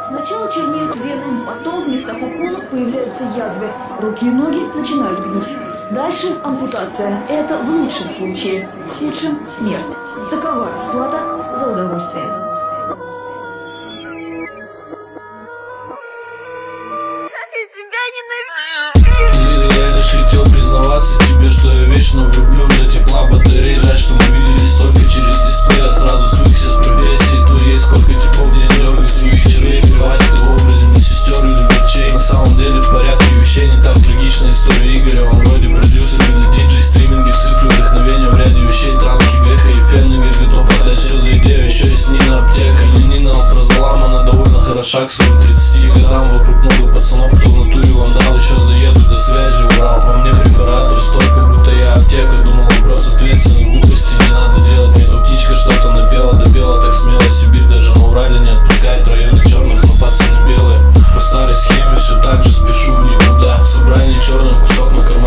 Сначала чернеют вены, потом в местах уколов появляются язвы. Руки и ноги начинают гнить. Дальше ампутация. Это в лучшем случае. В худшем – смерть. Такова расплата за удовольствие. Я лишь хотел признаваться тебе, что я вечно влюблен до тепла батарей. Жаль, что мы виделись только через дисплей. Я сразу свыкся с профессией твоей. Сколько типов в день дергаю своих червей. Плевать ты в образе медсестер или врачей. На самом деле в порядке вещей не так трагична история Игоря. Он вроде продюсер или диджей, стриминги, цифры, вдохновения в ряде вещей. Транки, Геха и Феннигер готов отдать все за идею. Еще есть Нина Аптека, Ленина Алпрозолам. Она довольно хороша к своим 30 годам. Вокруг много пацанов, кто в натуре вандал. Еще заеду до связи, убрал во мне препаратор. Стой, как будто я аптека. Думал, вопрос ответственной глупости не надо делать. Мне тут птичка что-то напела, допела так смело. Сибирь даже на Урале не отпускает. Районы черных, но пацаны белые. По старой схеме все так же спешу в никуда. Собрание черный кусок макарон.